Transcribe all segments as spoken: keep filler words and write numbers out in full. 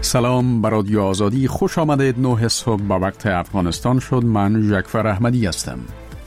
سلام بر رادیو آزادی، خوش آمدید. نه صبح با وقت افغانستان شد. من جعفر احمدی هستم.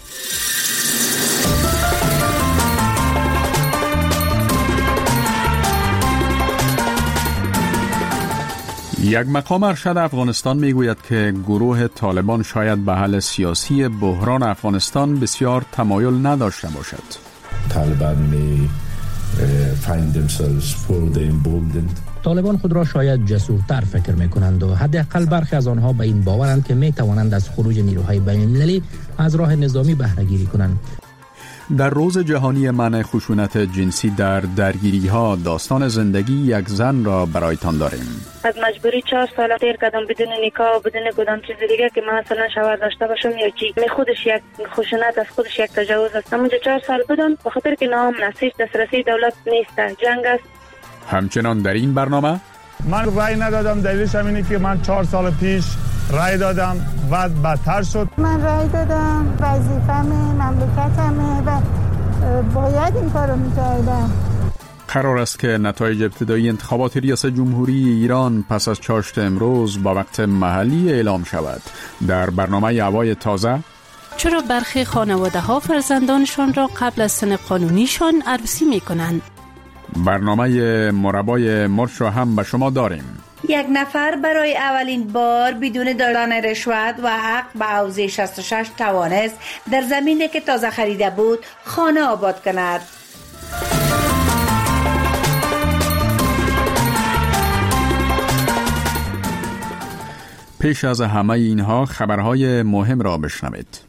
یک مقام ارشد افغانستان میگوید که گروه طالبان شاید به حل سیاسی بحران افغانستان بسیار تمایل نداشته باشد. طالبان می find themselves further emboldened. طالبان خود را شاید جسورتر فکر میکنند و حداقل برخی از آنها به این باورند که می توانند از خروج نیروهای بین المللی از راه نظامی بهره گیری کنند. در روز جهانی منع خشونت جنسی در درگیری‌ها داستان زندگی یک زن را برایتان داریم. از مجبوری چهار سال تیر کردم بدون نکاح و بدون کدام چیز دیگه که من مثلا شوهر داشته باشم یا چی. می خودش یک خشونت از خودش یک تجاوز است. اونجا چهار سال بودم به خاطر که نام نسیج دسترسی دولت نیست، جنگ است. همچنان در این برنامه من رای ندادم، دلیلش هم اینه که من چهار سال پیش رای دادم و بدتر شد. من رای دادم، وظیفه‌مه، مملکتمه و باید این کارو می‌کردم. قرار است که نتایج ابتدایی انتخابات ریاست جمهوری ایران پس از چاشت امروز با وقت محلی اعلام شود. در برنامه هوای تازه چرا برخی خانواده ها فرزندانشان را قبل از سن قانونیشان عروسی می کنند؟ برنامه مربای مرچ را هم به شما داریم. یک نفر برای اولین بار بدون دادن رشوت و حق به حوزه شصت و شش توانست در زمینی که تازه خریده بود خانه آباد کند. پیش از همه اینها خبرهای مهم را بشنوید.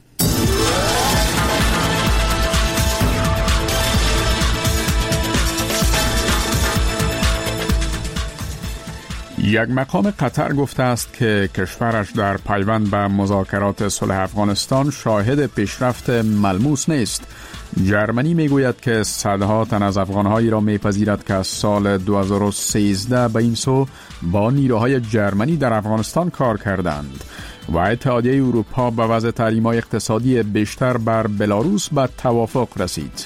یک مقام قطر گفته است که کشورش در پیوند به مذاکرات صلح افغانستان شاهد پیشرفت ملموس نیست. جرمنی میگوید که صدها تن از افغانهایی را میپذیرد که از سال دو هزار و سیزده به این سو با نیروهای جرمنی در افغانستان کار کردند و اتحادیه اروپا به وضع تحریم‌های اقتصادی بیشتر بر بلاروس به توافق رسید.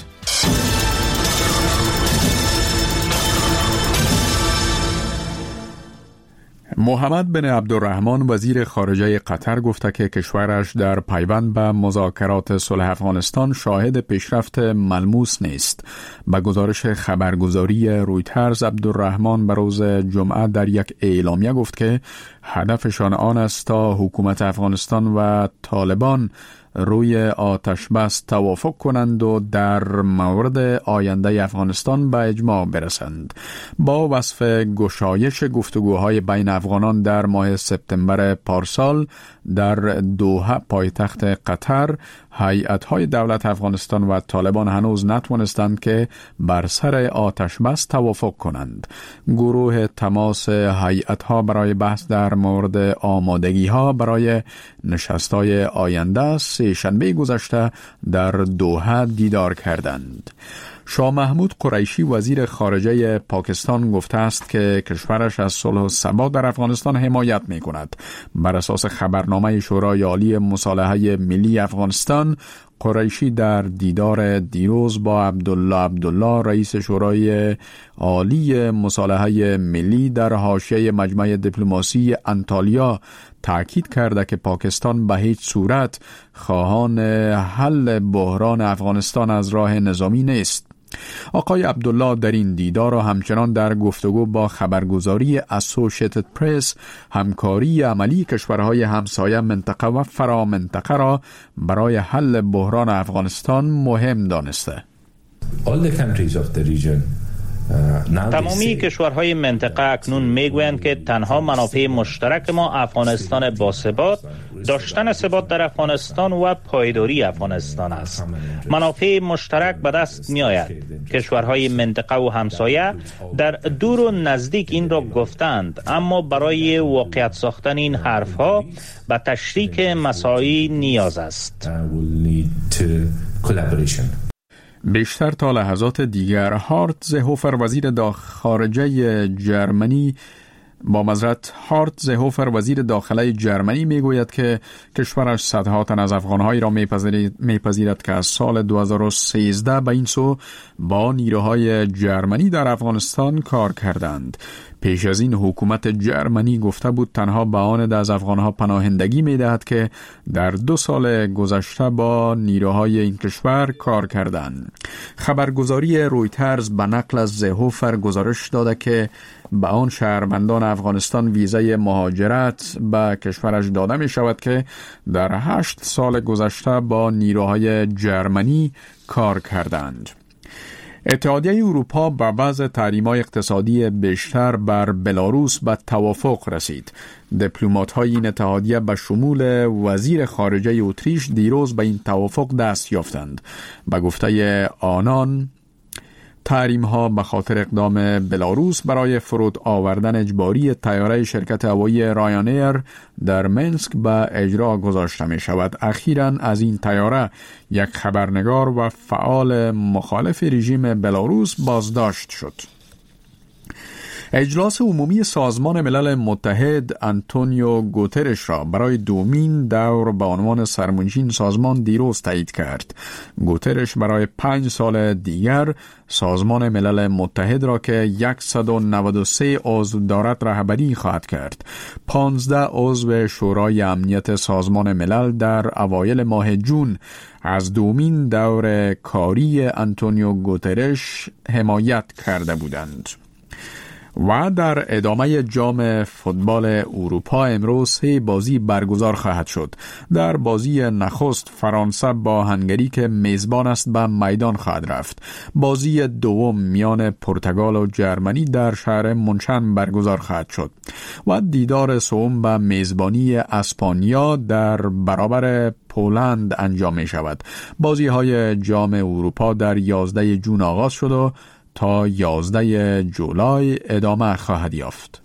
محمد بن عبدالرحمن وزیر خارجه قطر گفته که کشورش در پیوند به مذاکرات صلح افغانستان شاهد پیشرفت ملموس نیست. به گزارش خبرگزاری رویترز، عبدالرحمن به روز جمعه در یک اعلامیه گفت که هدفشان آن است تا حکومت افغانستان و طالبان روی آتش بس توافق کنند و در مورد آینده افغانستان به اجماع برسند. با وصف گشایش گفتگوهای بین افغانان در ماه سپتامبر پارسال در دوحه پایتخت قطر، هیئت‌های دولت افغانستان و طالبان هنوز نتوانستند که بر سر آتش بس توافق کنند. گروه تماس هیئت‌ها برای بحث در مورد آمادگی‌ها برای نشست‌های آینده سه شنبه گذشته در دوحه دیدار کردند. شاه محمود قریشی وزیر خارجه پاکستان گفته است که کشورش از صلح و ثبات در افغانستان حمایت می کند. بر اساس خبرنامه شورای عالی مصالحه ملی افغانستان، قریشی در دیدار دیروز با عبدالله عبدالله رئیس شورای عالی مصالحه ملی در حاشیه مجمع دیپلماسی انطالیا تأکید کرده که پاکستان به هیچ صورت خواهان حل بحران افغانستان از راه نظامی نیست. آقای عبدالله در این دیدار و همچنان در گفتگو با خبرگزاری اسوشییتد پرس همکاری عملی کشورهای همسایه منطقه و فرامنطقه را برای حل بحران افغانستان مهم دانسته. All the countries of the region تمامی کشورهای منطقه اکنون میگویند که تنها منافع مشترک ما افغانستان باثبات، داشتن ثبات در افغانستان و پایداری افغانستان است. منافع مشترک به دست می آید. کشورهای منطقه و همسایه در دور و نزدیک این را گفتند، اما برای واقعیت ساختن این حرفها به تشریک مساعی نیاز است. بیشتر تا لحظات دیگر هارت زهوفر وزیر داخل خارجه جرمنی با معذرت هارت زهوفر وزیر داخله جرمنی میگوید که کشورش صدها تن از افغانهایی را میپذیرد که از سال دو هزار و سیزده به این سو با نیروهای جرمنی در افغانستان کار کردند. پیش از این حکومت جرمنی گفته بود تنها به آن از افغانها پناهندگی می دهد که در دو سال گذشته با نیروهای این کشور کار کردند. خبرگزاری رویترز به نقل از زهوفر گزارش داده که به آن شهروندان افغانستان ویزای مهاجرت به کشورش داده می شود که در هشت سال گذشته با نیروهای جرمنی کار کردند. اتحادیه اروپا با وضع تحریم‌های اقتصادی بیشتر بر بلاروس به توافق رسید. دیپلمات‌های این اتحادیه به شمول وزیر خارجه اتریش دیروز به این توافق دست یافتند. به گفته آنان تحریم ها به خاطر اقدام بلاروس برای فرود آوردن اجباری طیاره شرکت هوایی رایانایر در منسک به اجرا گذاشته می شود. اخیراً از این طیاره یک خبرنگار و فعال مخالف رژیم بلاروس بازداشت شد. اجلاس عمومی سازمان ملل متحد آنتونیو گوترش را برای دومین دور به عنوان سرمنشین سازمان دیروز تایید کرد. گوترش برای پنج سال دیگر سازمان ملل متحد را که صد و نود و سه عضو دارد رهبری خواهد کرد. پانزده عضو شورای امنیت سازمان ملل در اوایل ماه جون از دومین دور کاری آنتونیو گوترش حمایت کرده بودند. و در ادامه جام فوتبال اروپا امروز سه بازی برگزار خواهد شد. در بازی نخست فرانسه با هنگری که میزبان است به میدان خواهد رفت. بازی دوم میان پرتغال و جرمنی در شهر منشن برگزار خواهد شد و دیدار سوم به میزبانی اسپانیا در برابر پولند انجام می شود. بازی های جام اروپا در یازده جون آغاز شد و تا یازده جولای ادامه خواهد یافت.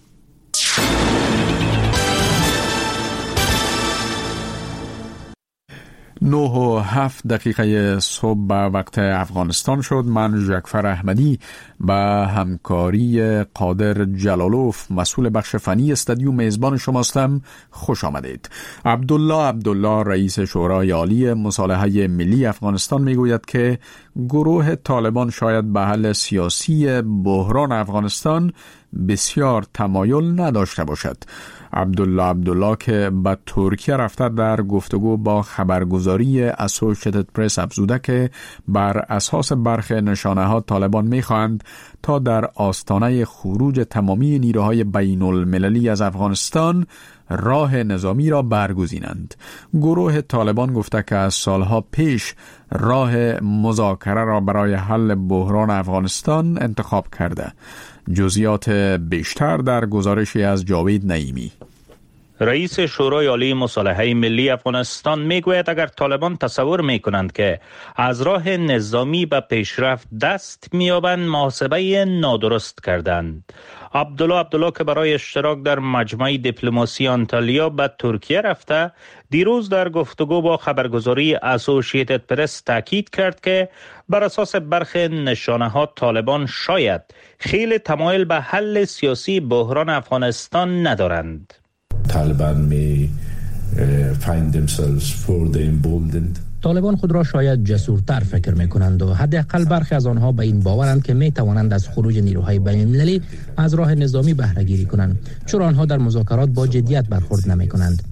نه و هفت دقیقه صبح به وقت افغانستان شد. من جعفر احمدی به همکاری قادر جلالوف مسئول بخش فنی استودیو میزبان شماستم. خوش آمدید. عبدالله عبدالله رئیس شورای عالی مصالحه ملی افغانستان میگوید که گروه طالبان شاید به حل سیاسی بحران افغانستان بسیار تمایل نداشته باشد. عبدالله عبدالله که به ترکیه رفته در گفتگو با خبرگزاری اسوسییتد پرس افزوده که بر اساس برخی نشانه ها طالبان می‌خواهند تا در آستانه خروج تمامی نیروهای بین المللی از افغانستان راه نظامی را برگزینند. گروه طالبان گفته که از سالها پیش راه مذاکره را برای حل بحران افغانستان انتخاب کرده. جزئیات بیشتر در گزارشی از جاوید نعیمی. رئیس شورای عالی مصالحه ملی افغانستان میگوید اگر طالبان تصور میکنند که از راه نظامی به پیشرفت دست میابند محاسبه نادرست کردند. عبدالله عبدالله که برای اشتراک در مجمع دیپلماسی آنتالیا به ترکیه رفته دیروز در گفتگو با خبرگزاری اسوسییتد پرس تاکید کرد که بر اساس برخی نشانه ها طالبان شاید خیلی تمایل به حل سیاسی بحران افغانستان ندارند. طالبان می find themselves further emboldened. طالبان خود را شاید جسورتر فکر میکنند و حداقل برخی از آنها به این باورند که می توانند از خروج نیروهای بین المللی از راه نظامی بهره گیری کنند، چون آنها در مذاکرات با جدیت برخورد نمی کنند.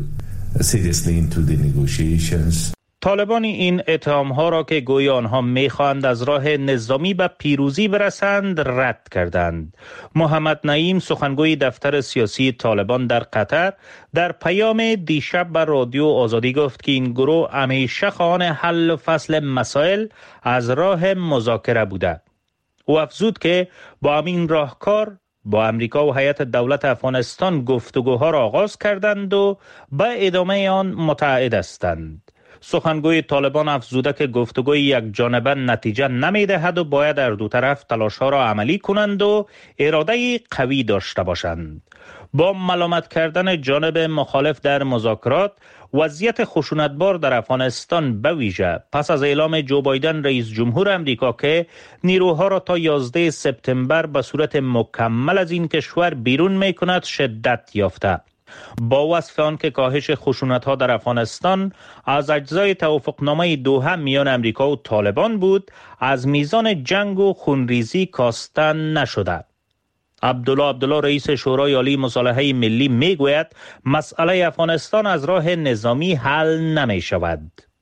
طالبان این اتهام ها را که گویا آنها میخواهند از راه نظامی به پیروزی برسند رد کردند. محمد نعیم سخنگوی دفتر سیاسی طالبان در قطر در پیام دیشب بر رادیو آزادی گفت که این گروه همیشه خواهان حل و فصل مسائل از راه مذاکره بوده. او افزود که با همین راهکار با امریکا و هیئت دولت افغانستان گفتگوها را آغاز کردند و به ادامه آن متعهد هستند. سخنگوی طالبان افزوده که گفتگوی یک جانبه نتیجه نمی دهد و باید در دو طرف تلاش‌ها را عملی کنند و اراده قوی داشته باشند. با ملامت کردن جانب مخالف در مذاکرات، وضعیت خشونتبار در افغانستان به ویژه پس از اعلام جو بایدن رئیس جمهور امریکا که نیروها را تا یازده سپتامبر به صورت مکمل از این کشور بیرون می کند شدت یافته. با وصف آن که کاهش خشونت‌ها در افغانستان از اجزای توافقنامه دوحه میان امریکا و طالبان بود، از میزان جنگ و خونریزی کاسته نشده. عبدالله عبدالله رئیس شورای عالی مصالحه ملی میگوید مسئله افغانستان از راه نظامی حل نمی شود.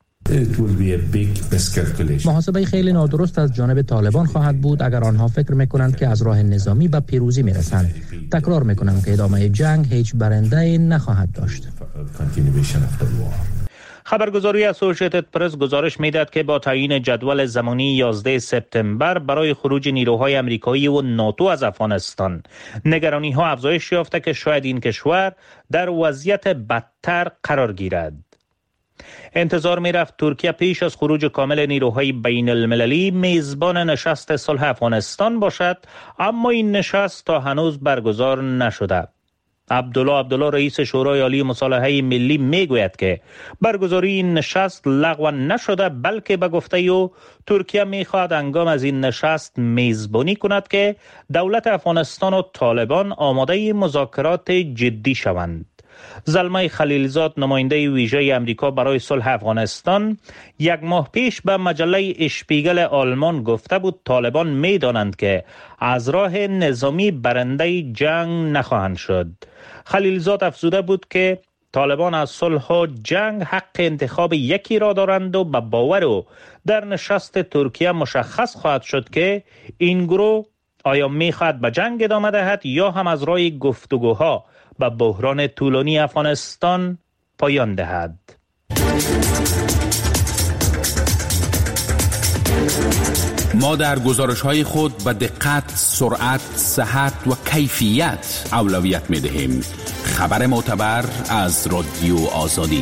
محاسبه خیلی نادرست از جانب طالبان خواهد بود اگر آنها فکر میکنند که از راه نظامی به پیروزی میرسند. تکرار میکنم که ادامه جنگ هیچ برنده نخواهد داشت. خبرگزاری اسوسییتد پرس گزارش میداد که با تعیین جدول زمانی یازده سپتامبر برای خروج نیروهای امریکایی و ناتو از افغانستان، نگرانی ها افزایش یافته که شاید این کشور در وضعیت بدتر قرار گیرد. انتظار می رفت ترکیه پیش از خروج کامل نیروهای بین المللی میزبان نشست صلح افغانستان باشد، اما این نشست تا هنوز برگزار نشده. عبدالله عبدالله رئیس شورای عالی مصالحه ملی میگوید که برگزاری این نشست لغو نشده، بلکه به گفته او ترکیه میخواهد هنگام از این نشست میزبانی کند که دولت افغانستان و طالبان آماده مذاکرات جدی شوند. زلمه خلیلزاد نماینده ویژه امریکا برای صلح افغانستان یک ماه پیش به مجله اشپیگل آلمان گفته بود طالبان میدانند که از راه نظامی برنده جنگ نخواهند شد. خلیلزاد افزوده بود که طالبان از صلح و جنگ حق انتخاب یکی را دارند و به باور او در نشست ترکیه مشخص خواهد شد که این گروه آیا میخواهد به جنگ ادامه دهد یا هم از راه گفتگوها به بحران طولانی افغانستان پایان دهد. ما در گزارش‌های خود به دقت، سرعت، صحت و کیفیت اولویت می‌دهیم. خبر معتبر از رادیو آزادی.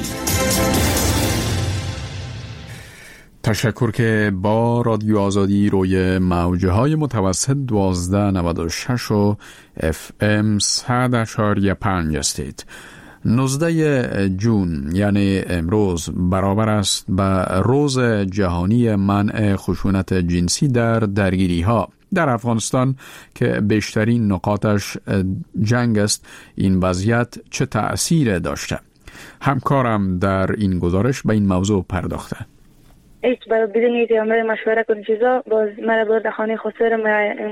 تشکر که با رادیو آزادی روی موجه های متوسط دوازده نود و شش و اف ام صد اشاری پنج هستید. نوزده جون یعنی امروز برابر است به روز جهانی منع خشونت جنسی در درگیری ها در افغانستان که بیشترین نقاطش جنگ است. این وضعیت چه تأثیر داشته؟ همکارم در این گزارش به این موضوع پرداخته. ایت برای بدونید یا مرا مشوره کنید چیزا باز مرا برد خانه خسرم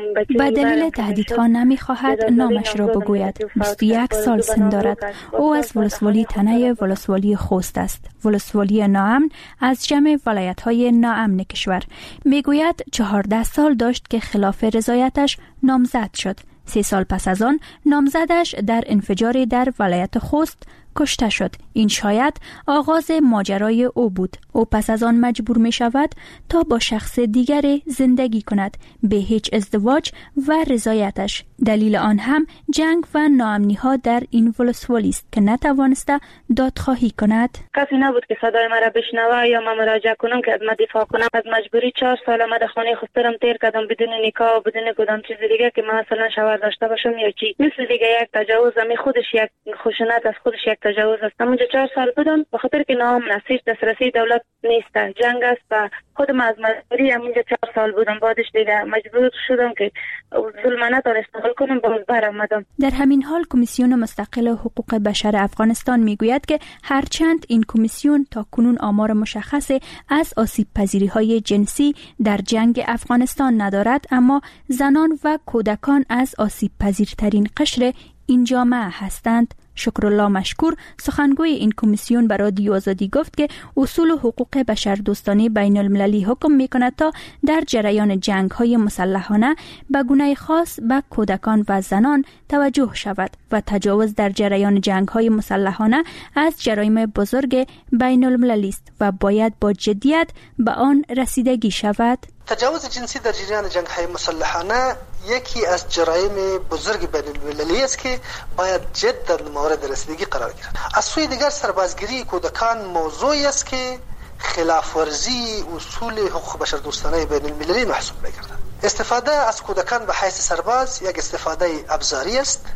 به دلیل تهدیدها نمیخواهد نامش را بگوید. بیست و یک سال سن دارد. او از ولسوالی تنه ولسوالی خوست است. ولسوالی ناامن از جمع ولایت‌های ناامن کشور. میگوید چهارده سال داشت که خلاف رضایتش نامزد شد. سه سال پس از آن نامزدش در انفجار در ولایت خوست کشته شد. این شاید آغاز ماجرای او بود. او پس از آن مجبور می شود تا با شخص دیگر زندگی کند به هیچ ازدواج و رضایتش. دلیل آن هم جنگ و ناامنی ها در این ولسوالی است که نتوانسته دادخواهی کند. کسی نبود که صدای مرا بشنوه یا من مراجعه کنم که از من دفاع کنم. از مجبوری چهار سال من در خانه خودم تیر کردم بدون نکاح و بدون کدام چیز دیگه که من مثلا شوهر داشته باشم یا چی. مثل دیگه یک تجاوز می خودش یک خشونت از خودش یک تجاوز است. اونجا چهار سال بودم به خاطر که ناامن است، هیچ دسترسی دولت نیست، جنگ است و خودم از مجبوری همونجا چهار سال بودم. بعدش دیگه مجبور شدم که ظلمانه دار استقبال کنم باز برآمدم. در همین حال کمیسیون مستقل حقوق بشر افغانستان میگوید که هرچند این کمیسیون تا کنون آمار مشخص از آسیب پذیری های جنسی در جنگ افغانستان ندارد، اما زنان و کودکان از آسیب پذیرترین قشر این جامعه هستند. شکرالله مشکور سخنگوی این کمیسیون به رادیو آزادی گفت که اصول حقوق بشر دوستانه بین المللی حکم می کند تا در جریان جنگ های مسلحانه به گونه خاص به کودکان و زنان توجه شود و تجاوز در جریان جنگ های مسلحانه از جرایم بزرگ بین المللی است و باید با جدیت به آن رسیدگی شود. تجاوز جنسی در جریان جنگ های مسلحانه یکی از جرایم بزرگ بین المللی است که باید جدا مورد رسیدگی قرار گیرد. از سوی دیگر سربازگیری کودکان موضوعی است که خلاف ورزی اصول حقوق بشر دوستانه بین المللی محسوب می‌گردد. استفاده از کودکان به حیث سرباز یک استفاده ابزاری است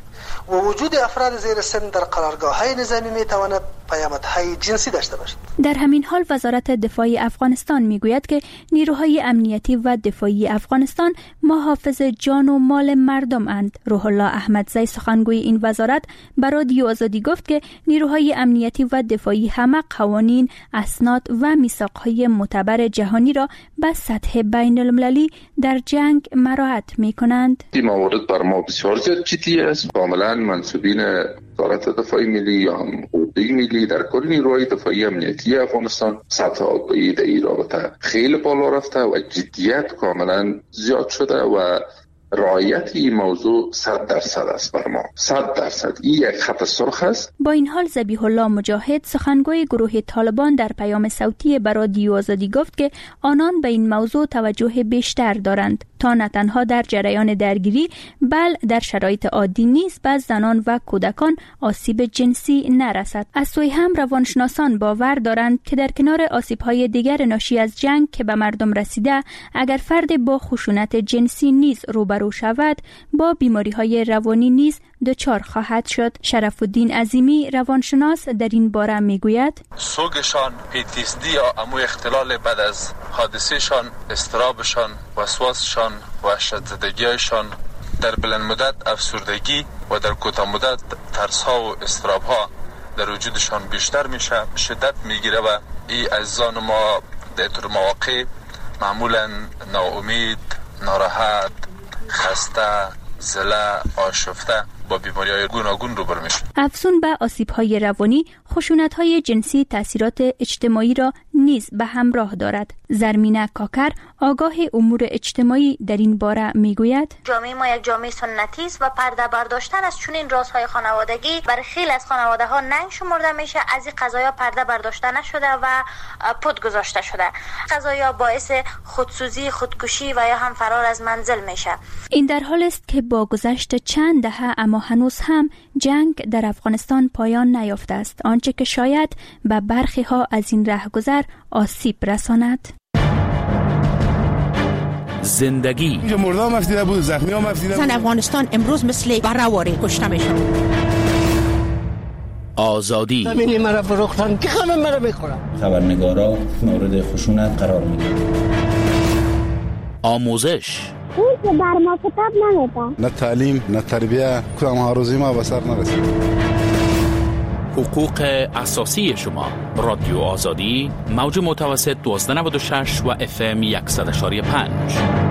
و وجود افراد زیر سن در قرارگاه‌های نظامی میتواند پیامدهای جنسی داشته باشد. در همین حال وزارت دفاع افغانستان میگوید که نیروهای امنیتی و دفاعی افغانستان محافظ جان و مال مردم اند. روح الله احمدزی سخنگوی این وزارت به رادیو آزادی گفت که نیروهای امنیتی و دفاعی همه قوانین، اسناد و میثاقهای معتبر جهانی را به سطح بین المللی در جنگ مراعات میکنند. این موارد بر ما بسیار زیاد جدی است. کاملا منصوبین وزارت دفاع ملی یا قوه ملی در کل نیروهای دفاعی امنیتی افغانستان سطح آگاهی در این رابطه خیلی بالا رفته و جدیت کاملا زیاد شده و رعایت این موضوع صد درصد است بر ما. صد درصد این یک خط سرخ است. با این حال ذبیح الله مجاهد سخنگوی گروه طالبان در پیام صوتی به رادیو آزادی گفت که آنان به این موضوع توجه بیشتر دارند تا نه تنها در جریان درگیری بل در شرایط عادی نیز به زنان و کودکان آسیب جنسی نرسد. از سوی هم روانشناسان باور دارند که در کنار آسیب‌های دیگر ناشی از جنگ که به مردم رسیده، اگر فرد با خشونت جنسی نیز روبرو شود با بیماری‌های روانی نیز دچار خواهد شد. شرف الدین عظیمی روانشناس در این باره میگوید سوگشان، پی تی اس دی یا امو اختلال بعد از حادثهشان، استرابشان، وسواسشان، وحشت‌زدگیشان، در بلند مدت افسردگی و در کوتاه مدت ترس‌ها و اضطراب‌ها در وجودشان بیشتر میشه، شدت میگیره و این عزیزان ما در طور مواقع معمولا ناامید، ناراحت، خسته، زله، آشفته با بیماری‌های گوناگون روبرو میشه. افزون به آسیب‌های روانی، خشونت‌های جنسی تاثیرات اجتماعی را نیز به همراه دارد. زرمینه کاکر آگاه امور اجتماعی در این باره میگوید جامعه ما یک جامعه سنتی است و پرده برداشتن از چنین رازهای خانوادگی برای خیلی از خانواده‌ها ننگ شمرده میشه. از این قضایا پرده برداشته نشده و پد گذاشته شده. قضایا باعث خودسوزی، خودکشی و یا هم فرار از منزل میشه. این در حال است که با گذشت چند دهه اما هنوز هم جنگ در افغانستان پایان نیافته است، آنچه که شاید به برخی ها از این رهگذر آسیب رساند. زندگی اینجا مردا هم افتیده بود، زخمی هم افتیده بود. زن افغانستان امروز مثل برهواری کشته میشن. آزادی زمینی مرا فروختن که خمه مرا میخورن. خبرنگارا مورد خشونت قرار میگیرن. آموزش اون که بر ما کتاب نمیده. نه تعلیم، نه تربیه، کدام ها روزی ما به سر نرسید. حقوق اساسی شما. رادیو آزادی، موج متوسط دوازده نود و شش و اف ام صد و یک و پنج.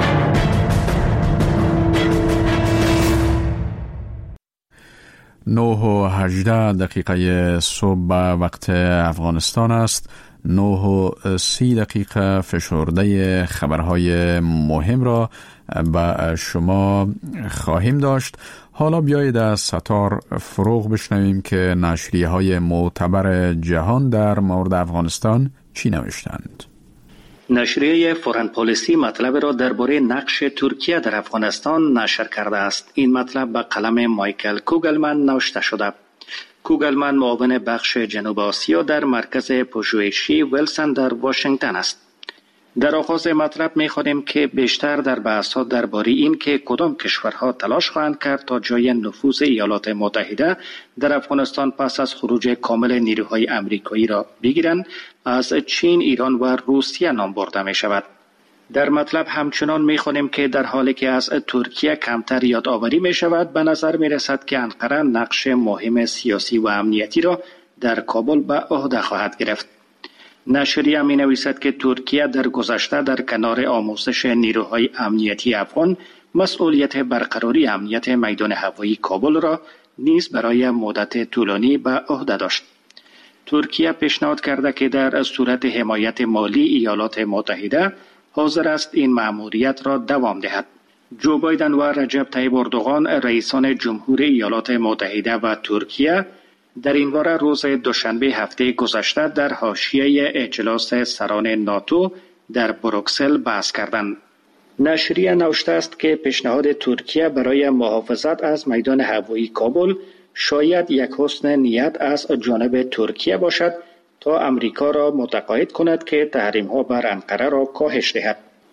نه و هجده دقیقه صبح وقت افغانستان است. نه و سی دقیقه فشرده خبرهای مهم را به شما خواهیم داشت. حالا بیایید از ستار فروغ بشنویم که نشریه های معتبر جهان در مورد افغانستان چی نوشتند. نشریه فورن پالیسی مطلب را درباره نقش ترکیه در افغانستان نشر کرده است. این مطلب به قلم مایکل کوگلمن نوشته شده. کوگلمن معاون بخش جنوب آسیا در مرکز پژوهشی ویلسون در واشنگتن است. در آغاز مطلب می‌خوانیم که بیشتر در بحث‌ها درباره این که کدام کشورها تلاش خواهند کرد تا جای نفوذ ایالات متحده در افغانستان پس از خروج کامل نیروهای آمریکایی را بگیرند، از چین، ایران و روسیه نام برده می‌شود. در مطلب همچنان می‌خوانیم که در حالی که از ترکیه کمتر یادآوری می‌شود، به نظر می‌رسد که انقره نقش مهم سیاسی و امنیتی را در کابل به عهده خواهد گرفت. نشریه می نویسد که ترکیه در گذشته در کنار آموزش نیروهای امنیتی افغان مسئولیت برقراری امنیت میدان هوایی کابل را نیز برای مدت طولانی به عهده داشت. ترکیه پیشنهاد کرده که در صورت حمایت مالی ایالات متحده حاضر است این مأموریت را دوام دهد. جو بایدن و رجب طیب اردوغان رئیسان جمهور ایالات متحده و ترکیه در این باره روز دوشنبه هفته گذشته در حاشیه اجلاس سران ناتو در بروکسل بحث کردند. نشریه نوشته است که پیشنهاد ترکیه برای محافظت از میدان هوایی کابل شاید یک حسن نیت از جانب ترکیه باشد تا امریکا را متقاعد کند که تحریم‌ها بر انقره را کاهش دهد.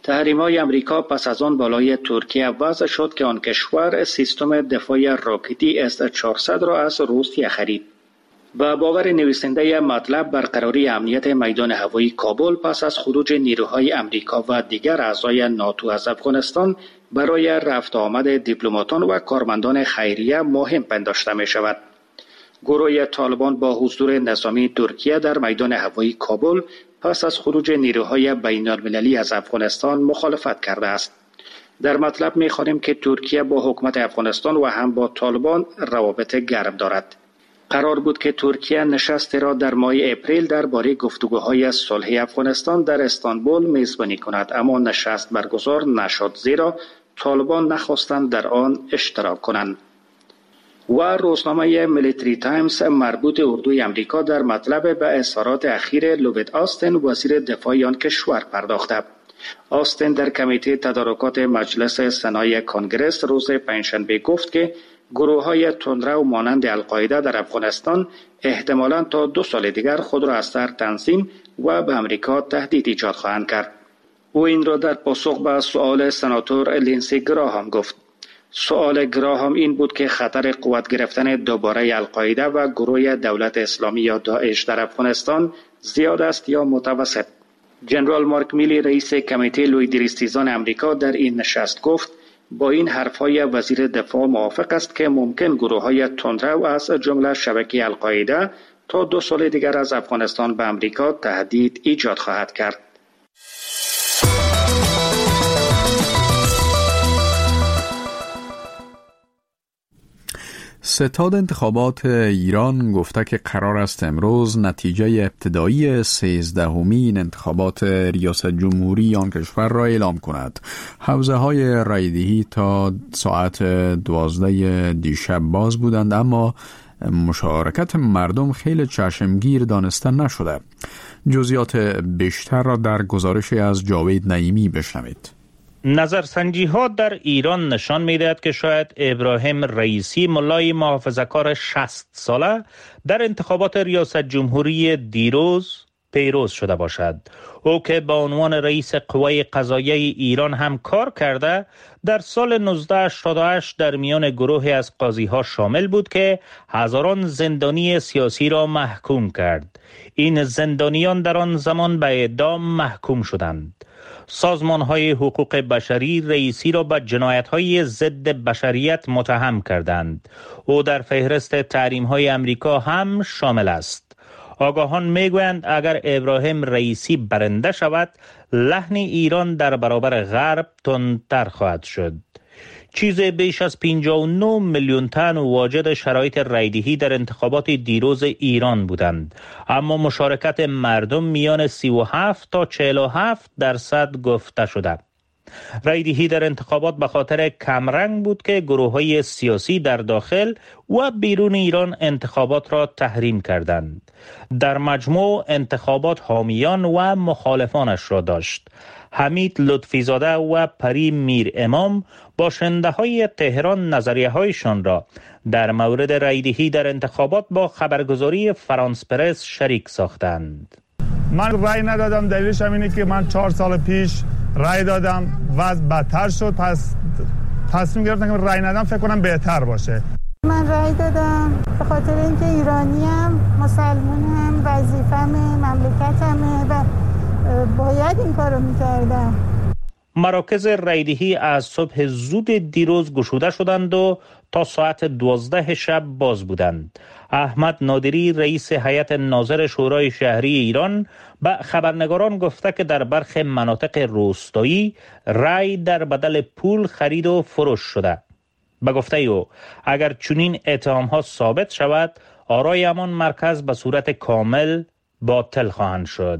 تحریم‌های امریکا پس از آن بالای ترکیه وضع شد که آن کشور سیستم دفاعی راکتی اس چهارصد را از روسیه خرید. و باور نویسنده مطلب برقراری امنیت میدان هوایی کابل پس از خروج نیروهای امریکا و دیگر اعضای ناتو از افغانستان برای رفت آمد دیپلماتان و کارمندان خیریه مهم پنداشته می شود. گروه طالبان با حضور نظامی ترکیه در میدان هوایی کابل پس از خروج نیروهای بین المللی از افغانستان مخالفت کرده است. در مطلب می خوانیم که ترکیه با حکومت افغانستان و هم با طالبان روابط گرم دارد. قرار بود که ترکیه نشستی را در ماه اپریل درباره گفتگوهای صلح افغانستان در استانبول میزبانی کند، اما نشست برگزار نشد زیرا طالبان نخواستند در آن اشتراک کنند. و روزنامه میلیتری تایمز مربوط اردوی امریکا در مطلب به اظهارات اخیر لوید آستین وزیر دفاع آن کشور پرداخته. آستین در کمیته تدارکات مجلس سنای کنگرس روز پنجشنبه گفت که گروه‌های تندرو مانند القاعده در افغانستان احتمالاً تا دو سال دیگر خود را از سر تنظیم و به امریکا تهدید ایجاد خواهند کرد. او این را در پاسخ به سؤال سناتور لینسی گراهام گفت. سؤال گراهام این بود که خطر قوت گرفتن دوباره القاعده و گروه دولت اسلامی یا داعش در افغانستان زیاد است یا متوسط. جنرال مارک میلی رئیس کمیته لویدریستیزان امریکا در این نشست گفت با این حرفهای وزیر دفاع موافق است که ممکن گروه‌های تندرو از جمله شبکه القاعده تا دو سال دیگر از افغانستان به امریکا تهدید ایجاد خواهد کرد. ستاد انتخابات ایران گفته که قرار است امروز نتیجه ابتدایی سیزدهمین انتخابات ریاست جمهوری آن کشور را اعلام کند. حوزه های رایدهی تا ساعت دوازده دیشب باز بودند، اما مشارکت مردم خیلی چشمگیر دانسته نشده. جزئیات بیشتر را در گزارشی از جاوید نعیمی بشنوید. نظرسنجی ها در ایران نشان می‌دهد که شاید ابراهیم رئیسی ملای محافظه‌کار شصت ساله در انتخابات ریاست جمهوری دیروز پیروز شده باشد. او که با عنوان رئیس قوه قضاییه ایران هم کار کرده، در سال نوزده هشتاد و هشت در میان گروهی از قاضی‌ها شامل بود که هزاران زندانی سیاسی را محکوم کرد. این زندانیان در آن زمان به اعدام محکوم شدند. سازمان‌های حقوق بشری رئیسی را به جنایت‌های ضد بشریت متهم کردند. او در فهرست تحریم‌های امریکا هم شامل است. آگاهان می‌گویند اگر ابراهیم رئیسی برنده شود، لحن ایران در برابر غرب تندتر خواهد شد. چیز بیش از پنجاه و نه میلیون تن واجد شرایط رایدهی در انتخابات دیروز ایران بودند، اما مشارکت مردم میان سی و هفت تا چهل و هفت درصد گفته شده. رایدهی در انتخابات به خاطر کمرنگ بود که گروه‌های سیاسی در داخل و بیرون ایران انتخابات را تحریم کردند. در مجموع انتخابات حامیان و مخالفانش را داشت. حمید لطفیزاده و پری میر امام باشنده های تهران نظریه هایشان را در مورد رایدهی در انتخابات با خبرگزاری فرانس پرس شریک ساختند. من رای ندادم، دلیلش هم اینه که من چهار سال پیش رای دادم، وضع بدتر شد، پس تصمیم گرفتم که رای ندم، فکر کنم بهتر باشه. من رای دادم به خاطر اینکه ایرانیم، مسلمانم، وظیفه‌مه، مملکتمه و باید این کارو میکردم. مراکز رایدهی از صبح زود دیروز گشوده شدند و تا ساعت دوازده شب باز بودند. احمد نادری رئیس هیئت ناظر شورای شهری ایران به خبرنگاران گفته که در برخی مناطق روستایی رای در بدل پول خرید و فروش شده. به گفته او اگر چنین اتهام‌ها ثابت شود، آرای همان مرکز به صورت کامل باطل خواهند شد.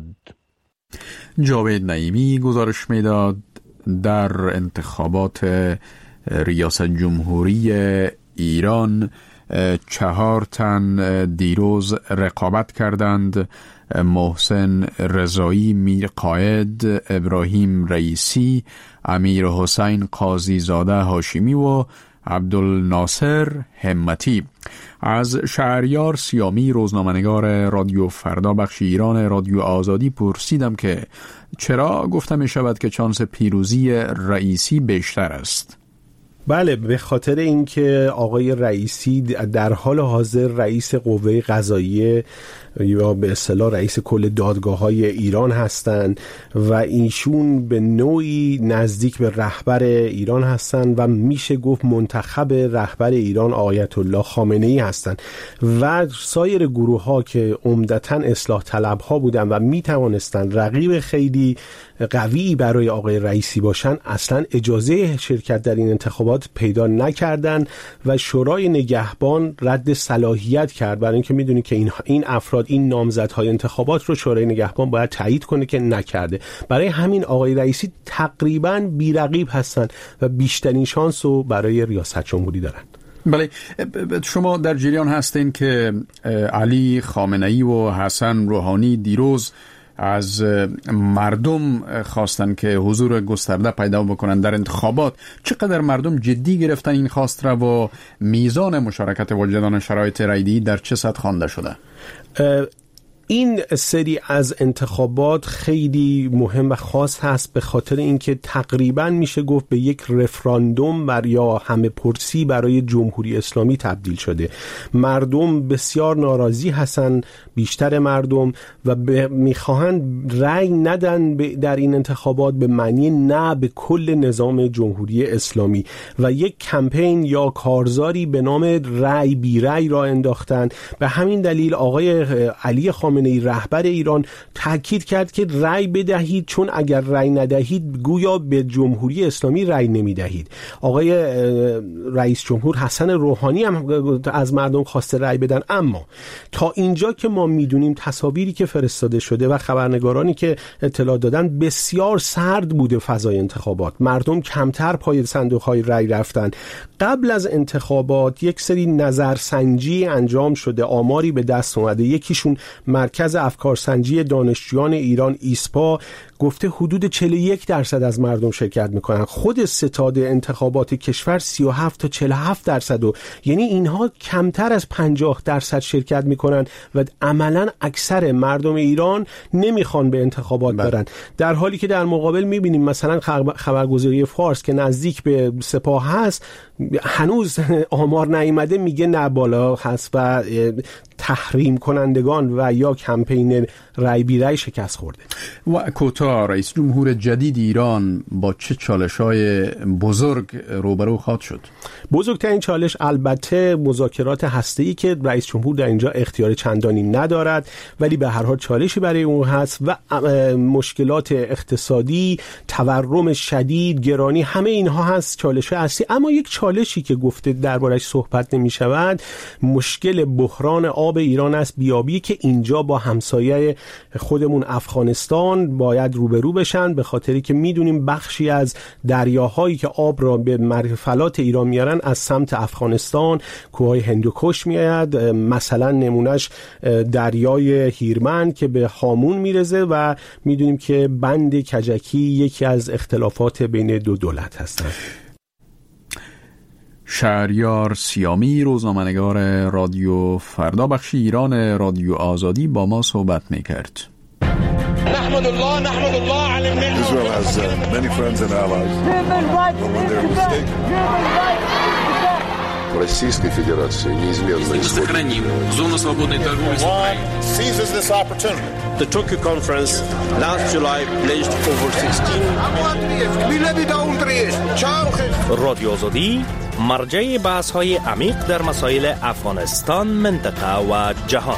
جاوید نعیمی گزارش میداد در انتخابات ریاست جمهوری ایران چهار تن دیروز رقابت کردند: محسن رضایی میرقائد، ابراهیم رئیسی، امیر حسین قاضی زاده هاشمی و عبدالناصر همتی. از شهریار سیامی روزنامه‌نگار رادیو فردا بخش ایران رادیو آزادی پرسیدم که چرا گفته می شود که چانس پیروزی رئیسی بیشتر است؟ بله، به خاطر اینکه آقای رئیسی در حال حاضر رئیس قوه قضاییه یا به اصطلاح رئیس کل دادگاه‌های ایران هستند و ایشون به نوعی نزدیک به رهبر ایران هستند و میشه گفت منتخب رهبر ایران آیت الله خامنه‌ای هستند و سایر گروه‌ها که عمدتاً اصلاح طلب‌ها بودن و میتوانستند رقیب خیلی قوی برای آقای رئیسی باشن، اصلا اجازه شرکت در این انتخابات پیدا نکردند و شورای نگهبان رد صلاحیت کرد، برای اینکه میدونید که این این افراد این نامزدهای انتخابات رو شورای نگهبان باید تایید کنه که نکرده. برای همین آقای رئیسی تقریباً بی‌رقیب هستن و بیشترین شانس رو برای ریاست جمهوری دارن. بله، شما در جریان هستین که علی خامنه‌ای و حسن روحانی دیروز از مردم خواستن که حضور گسترده پیدا بکنن در انتخابات. چقدر مردم جدی گرفتن این خواست را و میزان مشارکت واجدان شرایط رایده‌ای در چه سطح خوانده شده؟ این سری از انتخابات خیلی مهم و خاص هست به خاطر اینکه تقریبا میشه گفت به یک رفراندوم بر یا همه پرسی برای جمهوری اسلامی تبدیل شده. مردم بسیار ناراضی هستن، بیشتر مردم، و میخواهند رأی ندن در این انتخابات به معنی نه به کل نظام جمهوری اسلامی و یک کمپین یا کارزاری به نام رأی بی رأی را انداختن. به همین دلیل آقای علی خامنه‌ای رهبر ایران تاکید کرد که رأی بدهید، چون اگر رأی ندهید گویا به جمهوری اسلامی رأی نمیدهید. آقای رئیس جمهور حسن روحانی هم از مردم خواسته رأی بدن، اما تا اینجا که ما میدونیم تصاویری که فرستاده شده و خبرنگارانی که اطلاع دادن بسیار سرد بوده فضای انتخابات. مردم کمتر پای صندوق‌های رأی رفتن. قبل از انتخابات یک سری نظرسنجی انجام شده، آماری به دست اومده. یکیشون مرکز افکارسنجی دانشجویان ایران ایسپا گفته حدود چهل و یک درصد از مردم شرکت میکنن. خود ستاد انتخابات کشور سی و هفت تا چهل و هفت درصد و یعنی اینها کمتر از پنجاه درصد شرکت میکنن و عملا اکثر مردم ایران نمیخوان به انتخابات برن. در حالی که در مقابل میبینیم مثلا خبرگزاری فارس که نزدیک به سپاه هست هنوز آمار نیامده، میگه نه بالا هست و تحریم کنندگان و یا کمپین رای بی رای شکست خورده. و کوتا رئیس جمهور جدید ایران با چه چالش‌های بزرگ روبرو خواهد شد؟ بزرگترین چالش البته مذاکرات هسته‌ای که رئیس جمهور در اینجا اختیار چندانی ندارد، ولی به هر حال چالشی برای اون هست و مشکلات اقتصادی، تورم شدید، گرانی، همه اینها هست چالش اصلی. اما یک چالشی که گفته دربارش صحبت نمی‌شود مشکل بحران آب ایران است، بیابی که اینجا با همسایه خودمون افغانستان باید روبرو بشن، به خاطری که میدونیم بخشی از دریاهایی که آب را به مرفلات ایران میارن از سمت افغانستان، کوههای هندوکش میاد. مثلا نمونهش دریای هیرمند که به هامون میرزه و میدونیم که بند کجکی یکی از اختلافات بین دو دولت هستند. شهریار سیامی روزنامه‌نگار رادیو فردا بخش ایران رادیو آزادی با ما صحبت می‌کرد. نحمد الله نحمد الله علی النعمة. Israel has uh, many friends and allies. Российской Федерации неизменно сохраним зону свободной торговли с Украиной. Seizes this opportunity. The Tokyo conference last July pledged over sixteen. رادیو آزادی مرجع بحث‌های عمیق در مسائل افغانستان، منطقه و جهان.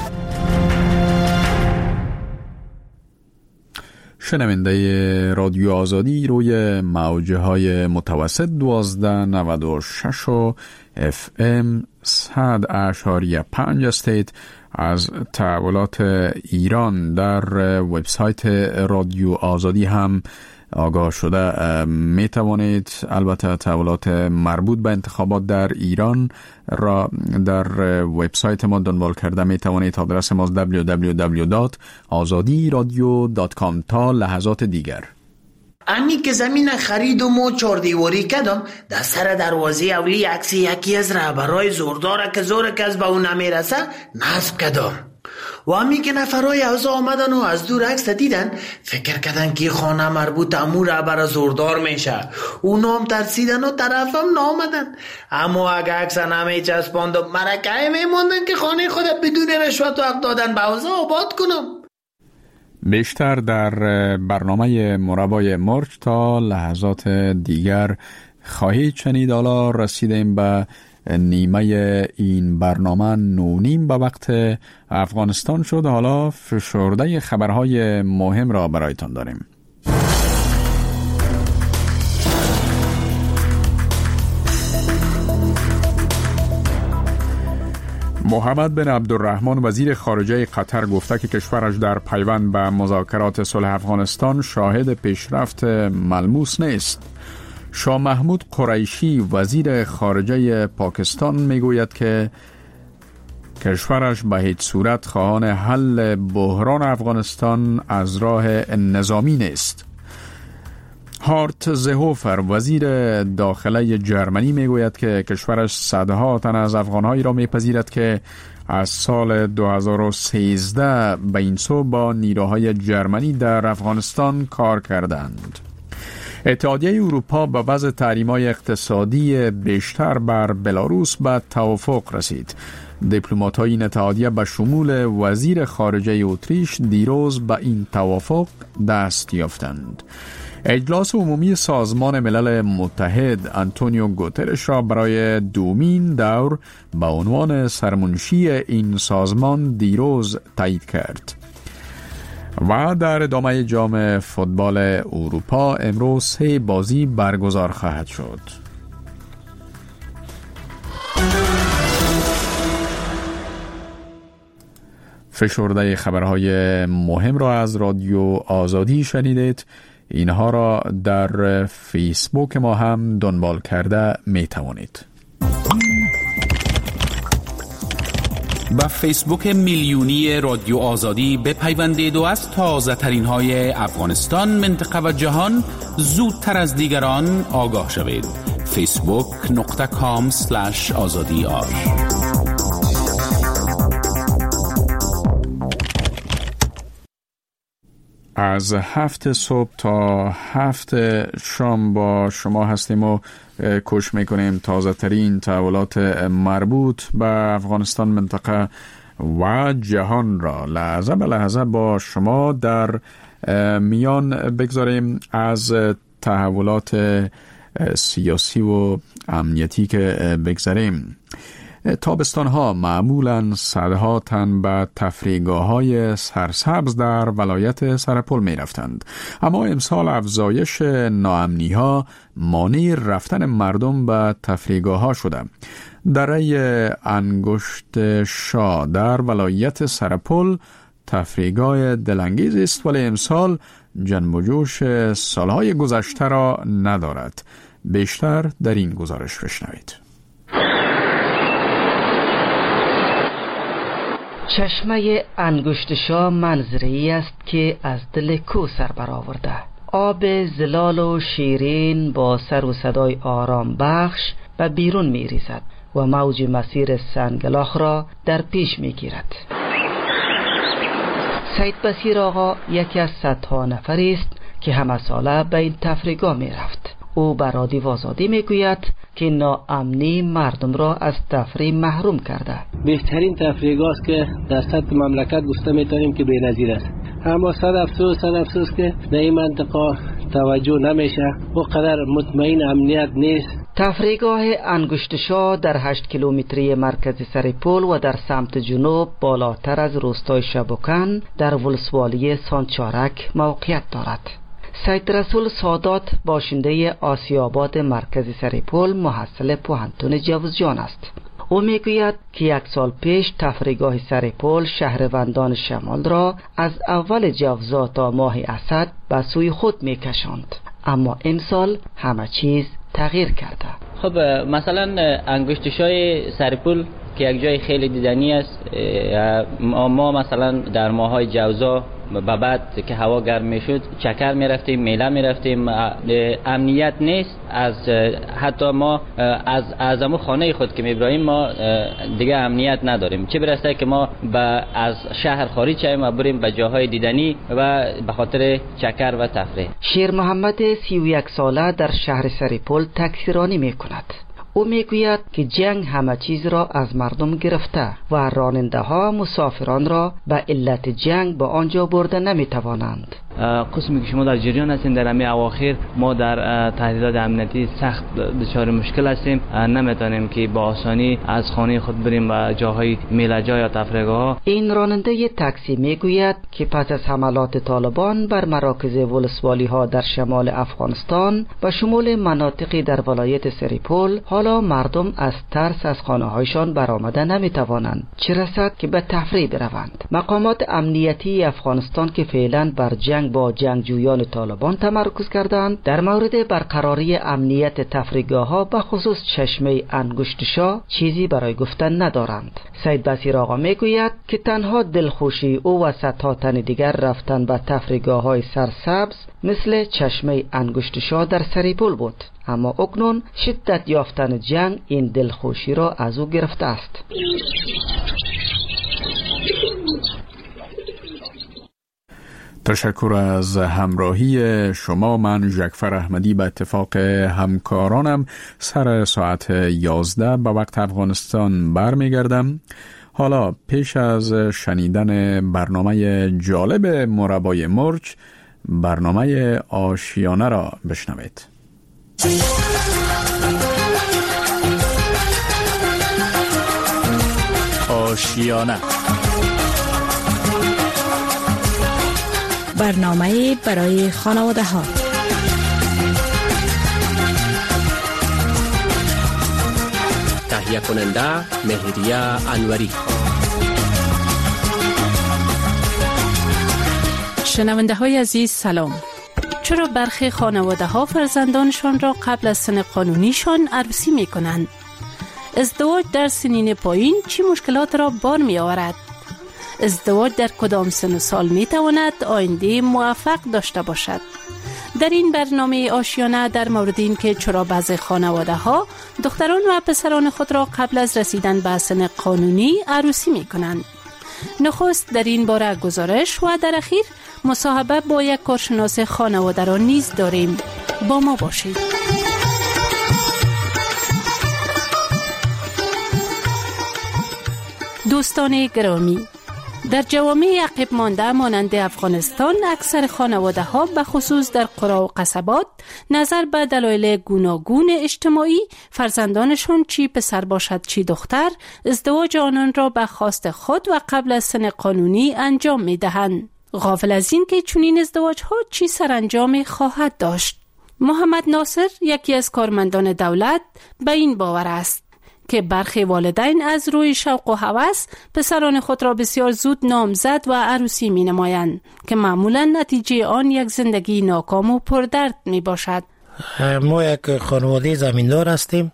شنونده رادیو آزادی روی موجه های متوسط دوازده نود و شش و اف ام صد اشاریه پنج استید. از تحولات ایران در وبسایت رادیو آزادی هم آگاه شده می توانید. البته تحولات مربوط به انتخابات در ایران را در وبسایت ما دنبال کرده می توانید. آدرس ما دبلیو دبلیو دبلیو دات آزادی رادیو دات کام. تا لحظات دیگر. امی که زمین خریدم و چار دیواری کردم، در سر دروازه اولی عکس یکی از رهبرای زورداره که زور کس به اون نمیرسه نصب کردم. و امی که نفرای اوضاع آمدن و از دور عکس دیدن، فکر کردن که خانه مربوط امو رهبر زوردار میشه. اونا هم ترسیدن و طرفم نامدن. اما اگه عکس نمی چسباند و مرکه میموندن که خانه خود بدون رشوت و حق دادن به اوضاع آباد کنم. بیشتر در برنامه مربای مرج تا لحظات دیگر خواهید شنید. حالا رسیدیم به نیمه این برنامه نونیم به وقت افغانستان شد. حالا فشرده خبرهای مهم را برایتان داریم. محمد بن عبدالرحمن وزیر خارجه قطر گفته که کشورش در پیوند به مذاکرات صلح افغانستان شاهد پیشرفت ملموس نیست. شاه محمود قریشی وزیر خارجه پاکستان میگوید که کشورش به هیچ صورت خواهان حل بحران افغانستان از راه نظامی نیست. هارت زهوفر وزیر داخله جرمنی میگوید که کشورش صدها تن از افغانهایی را میپذیرد که از سال دو هزار و سیزده به این سو با نیروهای جرمنی در افغانستان کار کردند. اتحادیه اروپا به وضع تحریم‌های اقتصادی بیشتر بر بلاروس به توافق رسید. دیپلمات‌های این اتحادیه به شمول وزیر خارجه اتریش دیروز به این توافق دست یافتند. اجلاس عمومی سازمان ملل متحد انتونیو گوترش را برای دومین دور به عنوان سرمنشی این سازمان دیروز تایید کرد. و در ادامه جام فوتبال اروپا امروز سه بازی برگزار خواهد شد. فشرده خبرهای مهم را از رادیو آزادی شنیدید. اینها را در فیسبوک ما هم دنبال کرده می توانید. با فیسبوک میلیونی رادیو آزادی بپیوندید و از تازه ترین های افغانستان، منطقه و جهان زودتر از دیگران آگاه شوید. فیسبوک نقطه کام سلش آزادی آر. از هفت صبح تا هفت شام با شما هستیم و کوشش میکنیم تازه ترین تحولات مربوط به افغانستان، منطقه و جهان را لحظه به لحظه با شما در میان بگذاریم. از تحولات سیاسی و امنیتی که بگذاریم، تابستان ها معمولاً صدها تن به تفریحگاه های سرسبز در ولایت سرپل می رفتند. اما امسال افزایش ناامنی ها مانع رفتن مردم به تفریحگاه ها شده. دره انگشت شاه در ولایت سرپل تفریحگاه دلانگیز است، ولی امسال جنب و جوش سالهای گذشته را ندارد. بیشتر در این گزارش بشنوید. چشمه انگشت شاه منظری است که از دل کو سر برآورده. آب زلال و شیرین با سر و صدای آرام بخش به بیرون می ریزد و موج مسیر سنگلاخ را در پیش می گیرد. سید بصیر آقا یکی از صدها نفری است که همه ساله به این تفریحگاه می رفت. او بر رادیو آزادی می گوید که ناامنی مردم را از تفریح محروم کرده. بهترین تفریحگاه است که در سطح مملکت گفته میتونیم که بی‌نظیر است. اما صد افسوس صد افسوس که در این منطقه توجه نمیشه و قدر مطمئن امنیت نیست. تفریحگاه انگشت شاه در هشت کیلومتری مرکز سرپل و در سمت جنوب بالاتر از روستای شبوکن در ولسوالی سانچارک موقعیت دارد. سید رسول سادات باشنده آسیاباد مرکز سرپل محصل پوهنتون جوزجان است. او میگوید که یک سال پیش تفریحگاه سرپل شهروندان شمال را از اول جوزا تا ماه اسد به سوی خود میکشاند، اما این سال همه چیز تغییر کرده. خب مثلا انگشت شاه سرپل که یک جای خیلی دیدنی است، ما مثلا در ماهای جوزا به بعد که هوا گرم میشد چکر میرفتیم، میله میرفتیم. امنیت نیست. از حتی ما از اعظم خانه خود که میبراییم ما دیگه امنیت نداریم، چه برسه که ما به از شهر خارج شویم و بریم به جاهای دیدنی و به خاطر چکر و تفریح. شیر محمد سی و یک ساله در شهر سریپول تاکسیرانی میکند. او میگوید که جنگ همه چیز را از مردم گرفته و راننده ها مسافران را به علت جنگ به آنجا برده نمیتوانند. قسمی که شما در جریان هستین در همه اواخر ما در تهدیدات امنیتی سخت دچار مشکل هستیم، نمیتونیم که با آسانی از خانه خود بریم و جاهای میله‌جا یا تفریحگاه. این راننده تاکسی میگوید که پس از حملات طالبان بر مراکز ولسوالی ها در شمال افغانستان و شمول مناطقی در ولایت سریپول حالا مردم از ترس از خانه هایشان برآمده نمیتوانند، چه رسد که به تفریح بروند. مقامات امنیتی افغانستان که فعلا بر جنگ با جنگجویان طالبان تمرکز کردند در مورد برقراری امنیت تفریحگاه ها به خصوص چشمه انگشتشا چیزی برای گفتن ندارند. سید بصیر آقا میگوید که تنها دلخوشی او و صدها تن دیگر رفتن به تفریحگاه های سرسبز مثل چشمه انگشتشا در سریپول بود، اما اکنون شدت یافتن جنگ این دلخوشی را از او گرفته است. تشکر از همراهی شما. من جعفر احمدی به اتفاق همکارانم سر ساعت یازده به وقت افغانستان برمیگردم. حالا پیش از شنیدن برنامه جالب مربای مرچ، برنامه آشیانه را بشنوید. آشیانه، برنامه برای خانواده ها. تهیه کننده مهریه انوری. شنونده های عزیز سلام. چرا برخی خانواده ها فرزندانشان را قبل از سن قانونیشان عروسی می کنند؟ ازدواج در سنین پایین چه مشکلات را بار می آورد؟ ازدواج در کدام سن و سال می تواند آینده موفق داشته باشد؟ در این برنامه آشیانه در مورد این که چرا بعضی خانواده ها دختران و پسران خود را قبل از رسیدن به سن قانونی عروسی می کنند. نخست در این باره گزارش و در اخیر مصاحبه با یک کارشناس خانواده را نیز داریم. با ما باشید. دوستان گرامی، در جوامع عقب مانده مانند افغانستان اکثر خانواده ها به خصوص در قرى و قصبات نظر به دلایل گوناگون اجتماعی فرزندانشون چی پسر باشد چی دختر ازدواج آنان را به خواست خود و قبل از سن قانونی انجام می دهند، غافل از این که چنین ازدواج ها چی سرانجام خواهد داشت. محمد ناصر یکی از کارمندان دولت به این باور است که برخی والدین از روی شوق و هوس پسران خود را بسیار زود نامزد و عروسی می نمایند که معمولا نتیجه آن یک زندگی ناکام و پردرد می باشد. ما یک خانواده زمیندار هستیم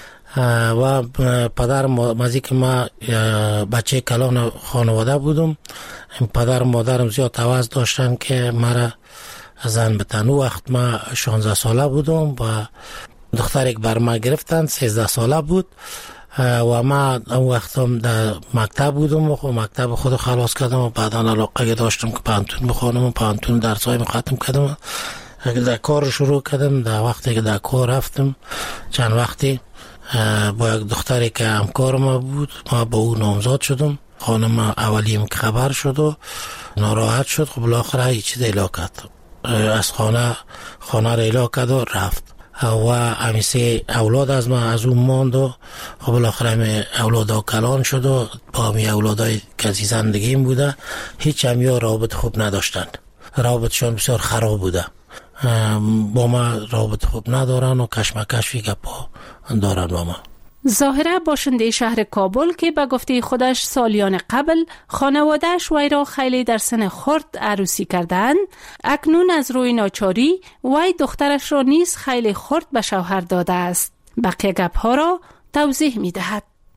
و پدر مازی که ما بچه کلان خانواده بودم، پدر و مادرم زیاد عوض داشتن که مرا زن بتن. وقت ما شانزده ساله بودم و دختر یک بر ما گرفتن، سیزده ساله بود و ما اون وقت هم در مکتب بودم و مکتب خود خلاص کردم و بعدا علاقه داشتم که پانتون بخونم و پانتون درسای ختم کردم، در کار شروع کردم. در وقتی که در کار رفتم چند وقتی با یک دختری که همکار ما بود ما با او نامزاد شدم. خانم اولیم که خبر شد و ناراحت شد، خب بالاخره هیچ چیز ایلا کرد، از خانه خانه را ایلا کرد و رفت و همیشه اولاد از ما از اون ماند و خب بالاخره همی اولاد کلان شد و با همی اولادای کسی زندگیم بوده، هیچ هم یا رابط خوب نداشتند، رابطشان بسیار خراب بوده، با ما رابط خوب ندارن و کشمکشی گپا دارن با ما. ظاهره باشنده شهر کابل که به گفته خودش سالیان قبل خانوادهش وی را خیلی در سن خرد عروسی کردند، اکنون از روی ناچاری وی دخترش را نیز خیلی خرد به شوهر داده است. بقیه گپ ها را توضیح می دهد.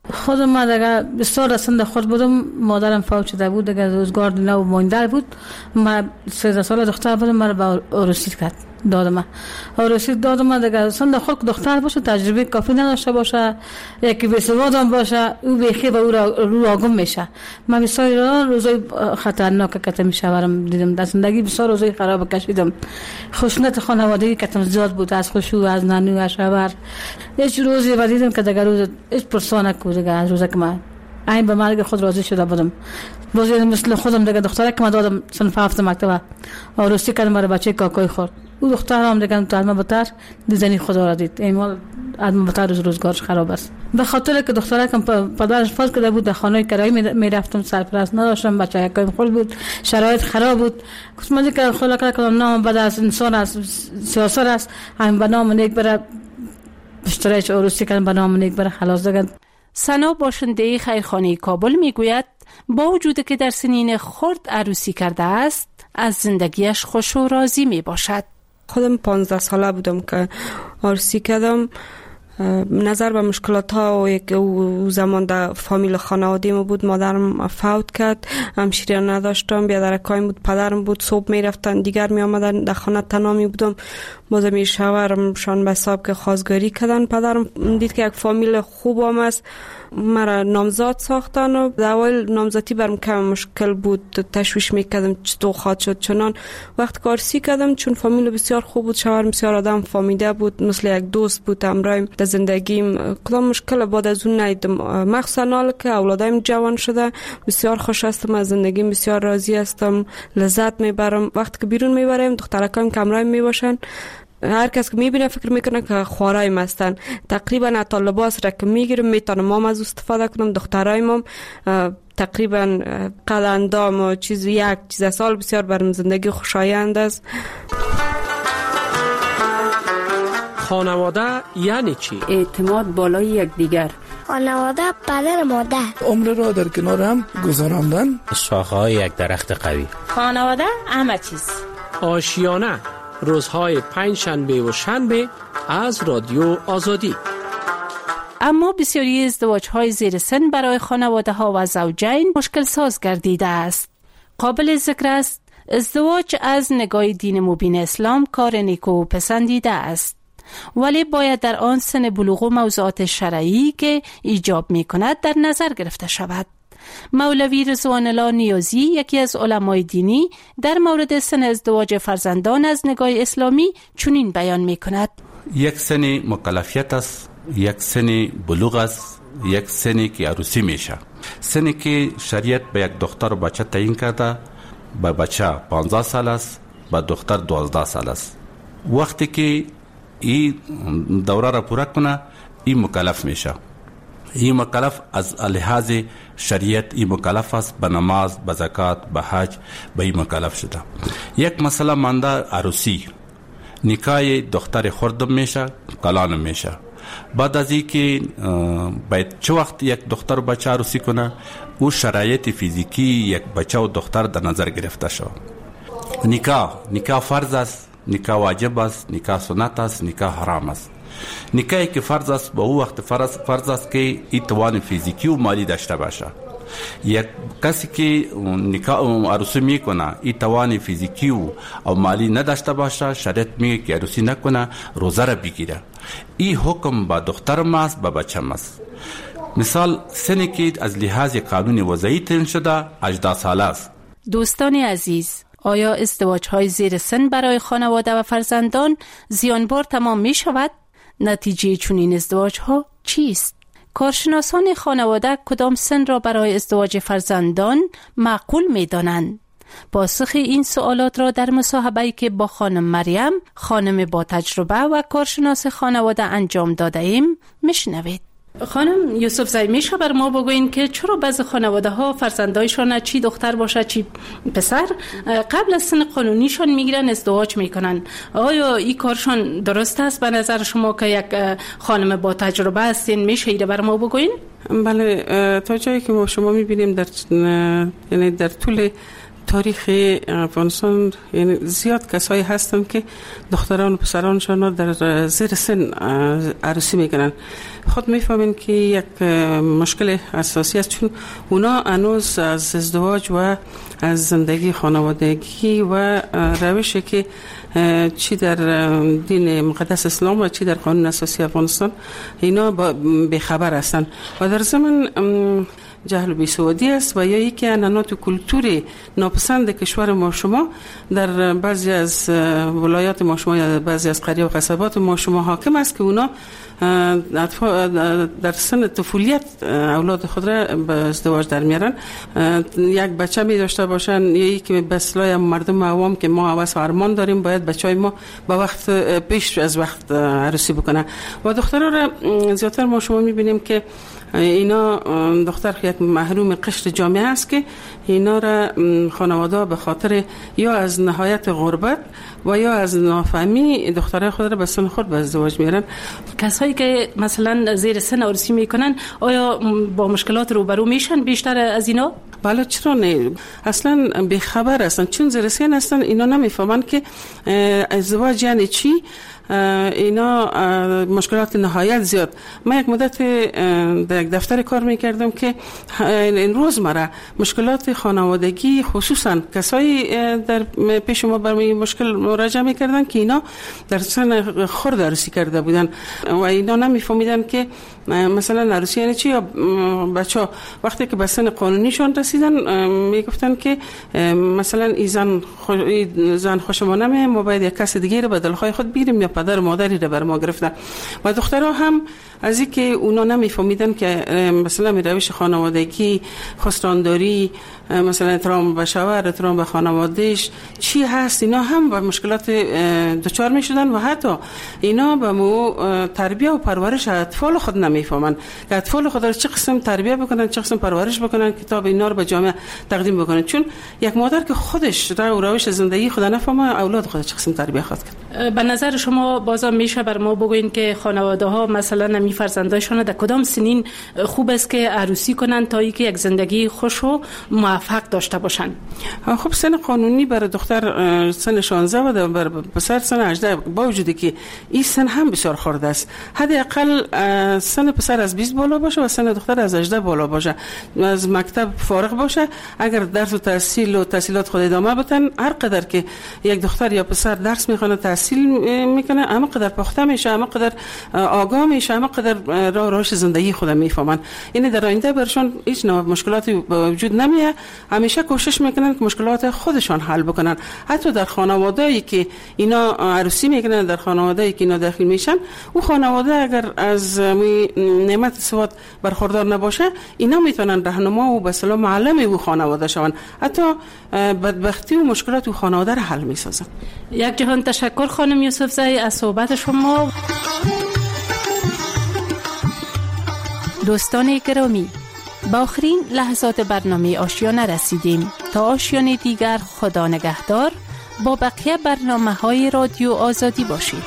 خودم ما دیگه بسیار رسنده خود بودم، مادرم فوت شده بود دیگه، روزگار نو مانده بود. ما سیزده ساله دختر بودم، مرا به عروسی کرد دادم. عروسی دادم دیگه، سند خود دختر باشه، تجربه کافی نداشته باشه، یکی بی‌سوادم باشه، او بیخی به او رو آگم میشه. من بسیار روزای خطرناک کتم شوارم دیدم، در زندگی بسیار روزای خراب کشیدم. خشونت خانوادگی کتم زیاد بود، از خشوع، از نانو، از شوهر. هیچ روزی و دیدم که دیگه روز هیچ پرسانه کو دیگه، از روزی که من این به مرگ خود راضی شده بودم. بازی مثل خودم دیگه دختره که من دادم صنف هفت مکتب عروسی کردم، برای بچه کاکای خورد. او دختر هم دیگه تو علم بتر دیزنی خدا را دید. این مال علم بتر روز روزگارش خراب است. به خاطر که دختره که پدرش فوت کرده بود، در خانه کرایی می رفتم، سرپرست نداشتم، بچه کاکای خورد بود، شرایط خراب بود. گفتم که خدا کنه نام بد از انسان است، سیاست است، همین به نام نیک بره اشتراک عروسی کردن، به نام نیک بره خلاص دیگه. سنا باشنده خیرخانه کابل میگوید با وجود که در سنین خرد عروسی کرده است، از زندگیش خوش و راضی می باشد. خودم پانزده ساله بودم که عروسی کردم. نظر به مشکلات ها و یک زمان در فامیل خانواده ما بود، مادرم فوت کرد، همشیره نداشتم، بیادرکایم بود، پدرم بود، صبح می رفتن، دیگر می آمدن، در خانه تنها می بودم. بازم می شوهرم شان به حساب که خواستگاری کردن. پدرم دید که یک فامیل خوب هم است، مرا نامزاد ساختن و در اول نامزادی برم کم مشکل بود، تشویش میکردم چطور خواهد شد. چنان وقت کارسی کردم، چون فامیل بسیار خوب بود، شوهر بسیار آدم فامیده بود، مثل یک دوست بود همراهیم در زندگیم. کدام مشکل بعد از اون ندیدم، مخصوصا حالا که اولادایم جوان شده بسیار خوش هستم، از زندگیم بسیار راضی هستم، لذت میبرم. وقتی که بیرون میبرم دخترکایم که همراهیم میباشن، هر کس که میبینه فکر میکنه که خوارایم هستن. تقریبا حتی لباس را که میگیرم میتونم هم از استفاده کنم. دخترایم هم تقریبا قد اندام و چیز یک چیز سال بسیار برم زندگی خوشایند است. خانواده یعنی چی؟ اعتماد بالای یکدیگر. خانواده پدر مادر. عمر را در کنار هم گذراندن. شاخه‌های یک درخت قوی. خانواده همه چیز. آشیانه روزهای پنج شنبه و شنبه از رادیو آزادی. اما بسیاری ازدواج‌های زیر سن برای خانواده‌ها و زوجین مشکل ساز گردیده است. قابل ذکر است ازدواج از نگاه دین مبین اسلام کار نیکو و پسندیده است، ولی باید در آن سن بلوغ و موضوعات شرعی که ایجاب می‌کند در نظر گرفته شود. مولوی رضوان الله نیازی، یکی از علمای دینی، در مورد سن ازدواج فرزندان از نگاه اسلامی چنین بیان می‌کند: یک سن مکلفیت است، یک سن بلوغ است، یک سنی که عروسی میشه. سنی که شریعت به یک دختر و بچه تعیین کرده، به بچه پانزده سال است، به دختر دوازده سال است. وقتی که این دوره را پورا کنه، این مکلف میشه. این مکلف از لحاظ شریعت این مکلف است، به نماز، به زکات، به حج، به این مکلف شده. یک مسئله مانده عروسی، نکاح دختر خردم میشه، کلانم میشه. بعد از این که باید چه وقت یک دختر و بچه عروسی کنه، او شرایط فیزیکی یک بچه و دختر در نظر گرفته شد. نکاح نکاح فرض است، نکاح واجب است، نکاح سنت است، نکاح حرام است. نکاحی که فرض است به او وقت فرض, فرض است که این توان فیزیکی و مالی داشته باشه. یک کسی که نکاح عروسی میکنه این توان فیزیکی و او مالی نداشته باشه، شریعت میگه که عروسی نکنه، روزه را بگیره. این حکم با دخترم است، با بچم است. مثال سنی که از لحاظ قانون وضعی تعیین شده هجده ساله است. دوستان عزیز، آیا ازدواج‌های زیر سن برای خانواده و فرزندان زیانبار تمام می شود؟ نتیجه چنین ازدواج‌ها چیست؟ کارشناسان خانواده کدام سن را برای ازدواج فرزندان معقول می دانند؟ پاسخ این سوالات را در مصاحبه‌ای که با خانم مریم، خانم با تجربه و کارشناس خانواده انجام داده ایم میشنوید. خانم یوسف زی، میشه بر ما بگوین که چرا بعضی خانواده ها فرزندایشان چی دختر باشه چی پسر قبل از سن قانونیشان میگیرن ازدواج میکنن؟ آیا این کارشان درست است به نظر شما که یک خانم با تجربه هستین؟ میشه ایره بر ما بگوین؟ بله، تا جایی که ما شما میبینیم در یعنی در طول تاریخ افغانستان یعنی زیاد کسایی هستن که دختران و پسرانشان در زیر سن عروسی میکنن. خود میفهمین که یک مشکل اساسی است، چون اونا هنوز از ازدواج و از زندگی خانوادگی و روشی که چی در دین مقدس اسلام و چی در قانون اساسی افغانستان اینا بخبر هستن و در زمان جهل و بیسوادی است و یا یکی عنعنات و کلتوری ناپسند کشور ما شما در بعضی از ولایات ما شما یا بعضی از قریه و قصبات ما شما حاکم است که اونا در سن طفولیت اولاد خود را به ازدواج در میارن. یک بچه می داشته باشن یا یکی به اصطلاح مردم عوام که ما هوس و ارمان داریم باید بچهای ما به وقت پیش از وقت عروسی بکنه و دخترها را زیادتر ما شما میبینیم که اینا دختر یک محروم قشر جامعه است که اینا را خانواده به خاطر یا از نهایت غربت و یا از نافهمی دخترای خود را به سن خود به ازدواج میارن. کسایی که مثلا زیر سن عروسی میکنن آیا با مشکلات روبرو میشن بیشتر از اینا؟ بله چرا نه، اصلا بیخبر هستن، چون زیر سن هستن اینا نمیفهمن که ازدواج یعنی چی. اینا مشکلات نهایت زیاد. من یک مدت در یک دفتر کار میکردم که این روزمره مشکلات خانوادگی خصوصا کسایی در پیش ما برای مشکل مراجعه میکردن که اینا در سن خرد عروسی کرده بودن و اینا نمیفهمیدن که مثلا عروسی یعنی چی. یا بچه وقتی که به سن قانونیشون رسیدن میگفتن که مثلا این زن خوش زن خوشمانه ما باید یک کس دیگه رو به دلخواه خود بگیریم یا پدر و مادری رو بر ما گرفتن و دخترها هم از اینکه اونا نمیفهمیدن که مثلا روش خانوادگی خواستانداری مثلا احترام به شوهر احترام به خانوادهش چی هست، اینا هم با مشکلات دچار میشدن و حتی اینا به مو تربیت و پرورش اطفال خود نمیفهمن که اطفال خود را چه قسم تربیت بکنن چه قسم پرورش بکنن کتاب اینا رو به جامعه تقدیم بکنن، چون یک مادر که خودش رو روش زندگی خود نفهمه اولاد خود چه قسم تربیت خواهد کرد. به نظر شما بازم میشه بر ما بگوین که خانواده ها مثلا نمی فرزندایشان در کدام سنین خوب است که عروسی کنن تا اینکه یک زندگی خوش و موفق داشته باشن؟ خب سن قانونی برای دختر سن شانزده و برای پسر سن هجده، با وجودی که این سن هم بسیار خرد است. حداقل سن پسر از بیست بالا باشه و سن دختر از هجده بالا باشه، از مکتب فارغ باشه، اگر درس و تحصیل و تحصیلات خود ادامه بدن، هر قدر که یک دختر یا پسر درس میخونه تحصیل میکنه اما قدر پخته میشه، اما قدر آگاه میشه، اما قدر راه راهش زندگی خود میفهمن. یعنی در آینده برشون هیچ نوع مشکلاتی به وجود نمیاد، همیشه کوشش میکنن که مشکلات خودشان حل بکنن. حتی در خانواده‌ای که اینا عروسی میکنن، در خانواده‌ای که اینا داخل میشن، او خانواده اگر از نعمت سواد برخوردار نباشه اینا میتونن راهنما و به اصطلاح معلم او خانواده شون، حتی بدبختی و مشکلات او خانواده را حل میسازن. یک جهان تشکر خانم یوسفزئی از صحبت شما. دوستان گرامی، با آخرین لحظات برنامه آشیانه رسیدیم. تا آشیانه دیگر خدا نگهدار. با بقیه برنامه های رادیو آزادی باشید.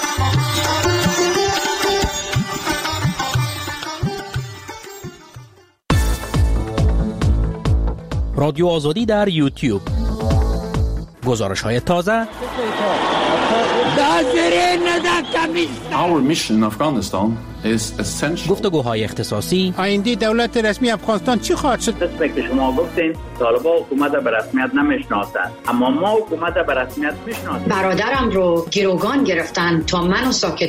رادیو آزادی در یوتیوب، گزارش های تازه. Our mission in Afghanistan is essential. گفتگوهای اختصاصی. آینده دولت رسمی افغانستان چی خواهد شد؟ که شما گفتین طالبان حکومت به رسمیت نمیشناسند، اما ما حکومت به رسمیت میشناسیم. برادرم رو گروگان گرفتن تا منو ساکت